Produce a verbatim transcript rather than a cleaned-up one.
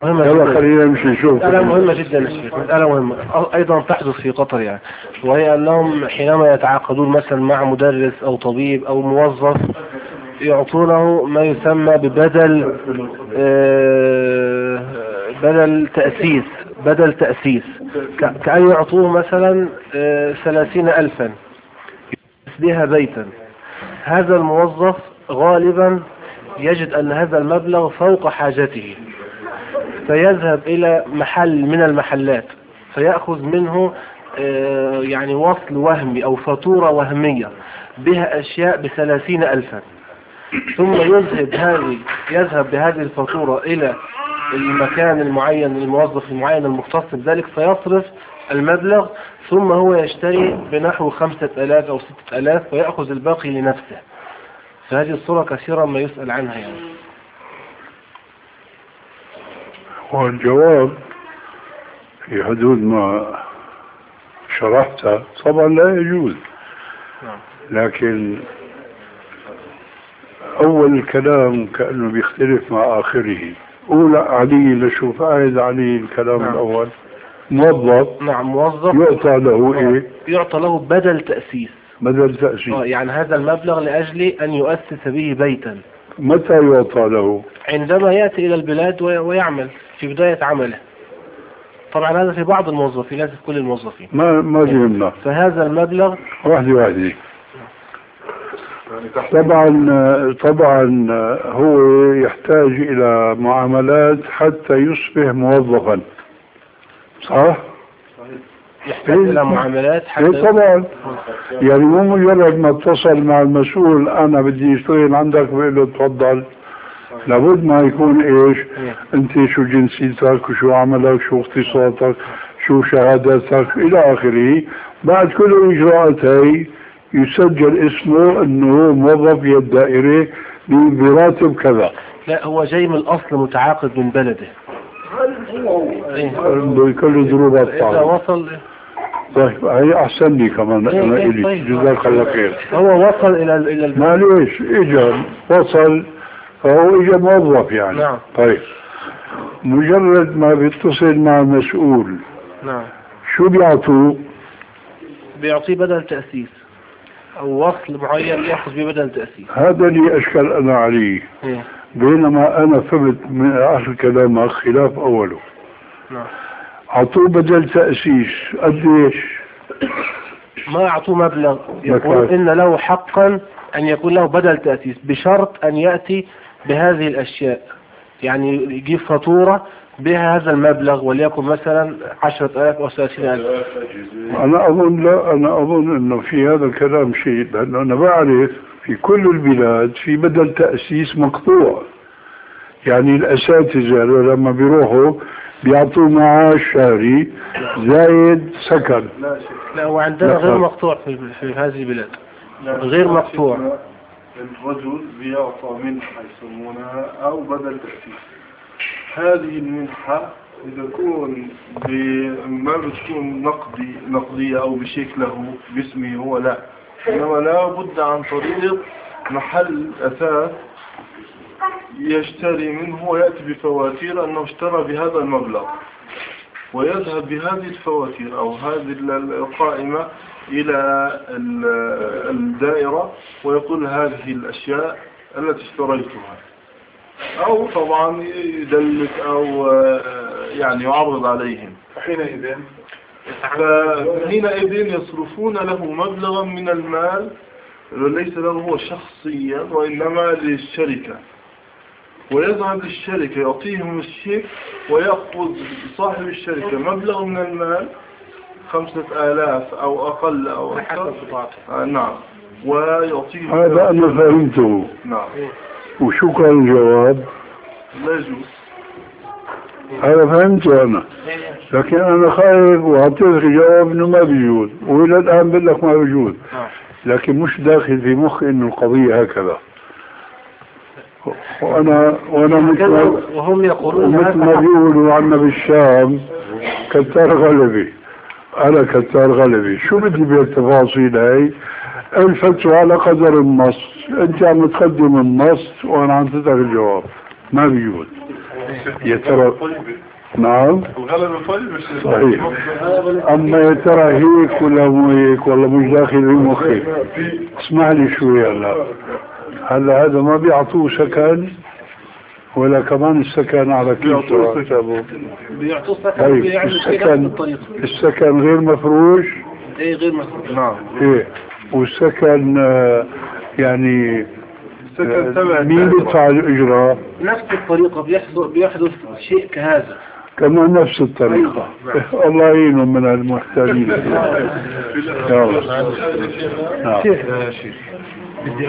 مهمة يلا خلينا نمشي نشوف. مسألة مهمة جدا يا شيخ، مسألة مهمة أيضا تحدث في قطر يعني، وهي أنهم حينما يتعاقدون مثلا مع مدرس أو طبيب أو موظف يعطونه ما يسمى ببدل آه، بدل تأسيس بدل تأسيس ك- كأن يعطوه مثلا آه، ثلاثين ألفا بها بيتا. هذا الموظف غالبا يجد أن هذا المبلغ فوق حاجته، فيذهب إلى محل من المحلات فيأخذ منه آه، يعني وصل وهمي أو فاتورة وهمية بها أشياء بثلاثين ألفا، ثم يذهب هذه يذهب بهذه الفاتورة إلى المكان المعين الموظف المعين المختص بذلك فيصرف المبلغ، ثم هو يشتري بنحو خمسة آلاف أو ستة آلاف ويأخذ الباقي لنفسه. فهذه الصورة كثيرا ما يسأل عنها يعني. والجواب في حدود ما شرحته طبعا لا يجوز، لكن أول الكلام كأنه بيختلف مع آخره. أولى علي لشوف عايز علي الكلام نعم. الأول موظف نعم موظف يعطى له إيه؟ يعطى له بدل تأسيس، بدل تأسيس. آه يعني هذا المبلغ لأجل أن يؤسس به بيتا. متى يعطى له؟ عندما يأتي إلى البلاد وي- ويعمل في بداية عمله. طبعا هذا في بعض الموظفين ليس في كل الموظفين. ما ما بيهمنا. فهذا المبلغ واحدة واحدة. طبعا طبعا هو يحتاج إلى معاملات حتى يصبح موظفا، صح؟ يحتاج إلى معاملات إيه حتى طبعا. يعني مو مجرد ما اتصل مع المسؤول أنا بدي أشتغل عندك بقول له تفضل، لابد ما يكون إيش؟ أنت شو جنسيتك وشو عملك شو اختصاصك شو شهاداتك إلى آخره. بعد كل الإجراءات هاي يسجل اسمه أنه موظف في الدائرة براتب كذا. لا هو جاي من الأصل متعاقد من بلده. بكل ظروف إذا الطعام. وصل طيب هي أحسن لي كمان إيه أنا إيه إلي طيب. جزاك الله خير. هو وصل إلى إلى البلد. معليش إجا وصل فهو إجا موظف يعني. نعم. طيب مجرد ما بيتصل مع المسؤول نعم. شو بيعطوه؟ بيعطيه بدل تأسيس أو وصل معين يأخذ به بدل تأسيس. هذا اللي أشكل أنا عليه. إيه. بينما أنا فهمت من آخر كلامك خلاف أوله. نعم. أعطوه بدل تأسيس قديش؟ ما أعطوه مبلغ يقول إن له حقا أن يكون له بدل تأسيس بشرط أن يأتي بهذه الأشياء، يعني يجيب فاتورة بها هذا المبلغ وليكن مثلا عشرة آلاف أو ثلاثين ألف. أنا أظن لا أنا أظن أنه في هذا الكلام شيء، لأنه أنا بعرف في كل البلاد في بدل تأسيس مقطوع. يعني الأساتذة لما بيروحوا بيعطوا معاش شهري زايد سكن. لا هو عندنا غير مقطوع في, في هذه البلاد غير مقطوع. الرجل بيعطى منحة يسمونها أو بدل تأسيس. هذه المنحة بتكون ما بتكون نقدي نقدية أو بشكله باسمه هو، لا، إنما لا بد عن طريق محل أثاث يشتري منه ويأتي بفواتير أنه اشترى بهذا المبلغ، ويذهب بهذه الفواتير أو هذه القائمة إلى الدائرة ويقول هذه الأشياء التي اشتريتها، أو طبعا يدلك أو يعني يعرض عليهم. حينئذ فحينئذ يصرفون له مبلغا من المال ليس له هو شخصيا وإنما للشركة، ويذهب للشركة يعطيهم الشيك ويأخذ صاحب الشركة مبلغ من المال خمسة آلاف أو أقل أو أكثر. آه نعم. ويعطيهم هذا أنا فهمته. نعم. وشو كان الجواب؟ لا يجوز. هذا فهمته أنا، لكن أنا خايف وأعطيك جواب إنه ما بيجوز، وإلى الآن بقول لك ما بيجوز، لكن مش داخل في مخي إنه القضية هكذا. وأنا وأنا مثل وهم يقولون مثل ما بيقولوا عنا بالشام كتار غلبي. أنا كتار غلبي، شو بدي بالتفاصيل هاي؟ الفتوى على قدر النص، أنت عم تقدم النص وأنا عم تدك الجواب، ما بيجوز. يا ترى نعم الغلبة طيبة صحيح. اما يا ترى هيك ولا مو هيك والله مش داخل بمخي. اسمح لي شوي هلا هلا هذا ما بيعطوه سكن ولا كمان السكن على كيف بيعطوه سكن طيب السكن السكن غير مفروش ايه غير مفروش نعم ايه والسكن آه يعني السكن تبع مين بيدفع الاجره؟ نفس الطريقة بيحدث بيحدث شيء كهذا كمان نفس الطريقة. الله يعينهم من المحتاجين. يلا. شيخ